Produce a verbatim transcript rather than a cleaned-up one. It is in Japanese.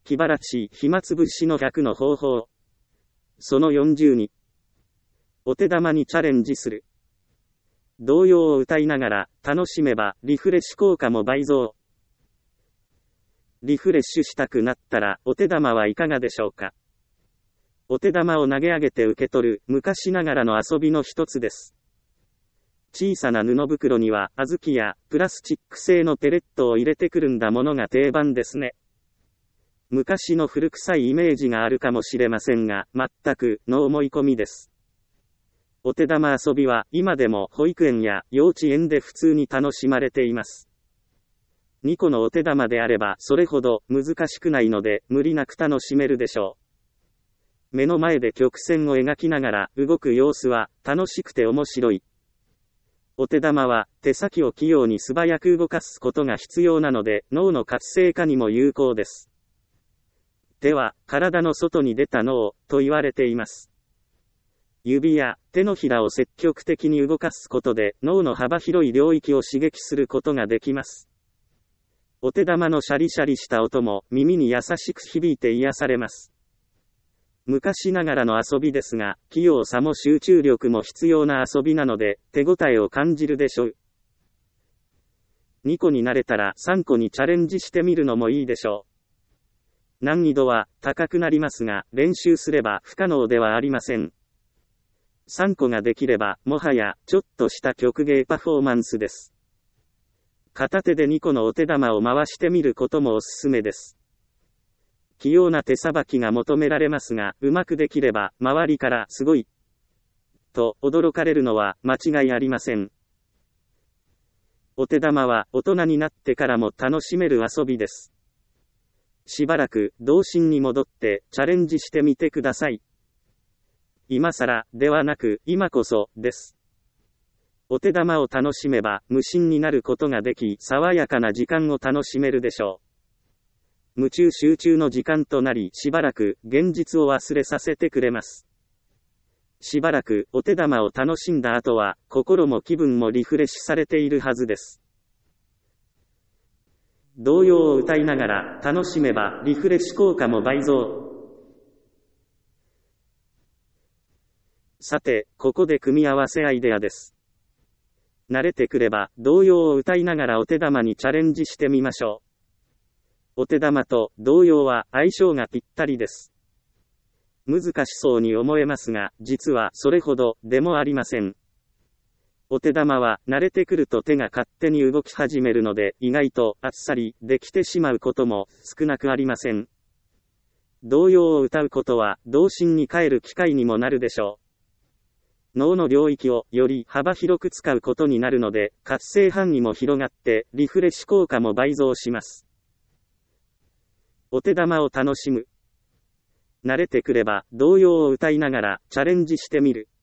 気晴らし、暇つぶしのひゃくの方法。そのよんじゅうに。お手玉にチャレンジする。童謡を歌いながら、楽しめば、リフレッシュ効果も倍増。リフレッシュしたくなったら、お手玉はいかがでしょうか。お手玉を投げ上げて受け取る、昔ながらの遊びの一つです。小さな布袋には、小豆や、プラスチック製のペレットを入れてくるんだものが定番ですね。昔の古臭いイメージがあるかもしれませんが、全く、の思い込みです。お手玉遊びは、今でも保育園や幼稚園で普通に楽しまれています。にこのお手玉であれば、それほど難しくないので、無理なく楽しめるでしょう。目の前で曲線を描きながら動く様子は、楽しくて面白い。お手玉は、手先を器用に素早く動かすことが必要なので、脳の活性化にも有効です。手は、体の外に出た脳、と言われています。指や手のひらを積極的に動かすことで脳の幅広い領域を刺激することができます。お手玉のシャリシャリした音も耳に優しく響いて癒されます。昔ながらの遊びですが、器用さも集中力も必要な遊びなので、手応えを感じるでしょう。にこになれたらさんこにチャレンジしてみるのもいいでしょう。難易度は高くなりますが、練習すれば不可能ではありません。さんこができれば、もはや、ちょっとした曲芸パフォーマンスです。片手でにこのお手玉を回してみることもおすすめです。器用な手さばきが求められますが、うまくできれば、周りから、すごい、と驚かれるのは、間違いありません。お手玉は、大人になってからも楽しめる遊びです。しばらく、童心に戻って、チャレンジしてみてください。今更、ではなく、今こそ、です。お手玉を楽しめば、無心になることができ、爽やかな時間を楽しめるでしょう。夢中集中の時間となり、しばらく、現実を忘れさせてくれます。しばらく、お手玉を楽しんだ後は、心も気分もリフレッシュされているはずです。童謡を歌いながら、楽しめば、リフレッシュ効果も倍増。さて、ここで組み合わせアイデアです。慣れてくれば、童謡を歌いながらお手玉にチャレンジしてみましょう。お手玉と童謡は相性がぴったりです。難しそうに思えますが、実はそれほどでもありません。お手玉は慣れてくると手が勝手に動き始めるので、意外とあっさりできてしまうことも少なくありません。童謡を歌うことは童心に帰る機会にもなるでしょう。脳の領域をより幅広く使うことになるので、活性範囲も広がって、リフレッシュ効果も倍増します。お手玉を楽しむ。慣れてくれば、童謡を歌いながら、チャレンジしてみる。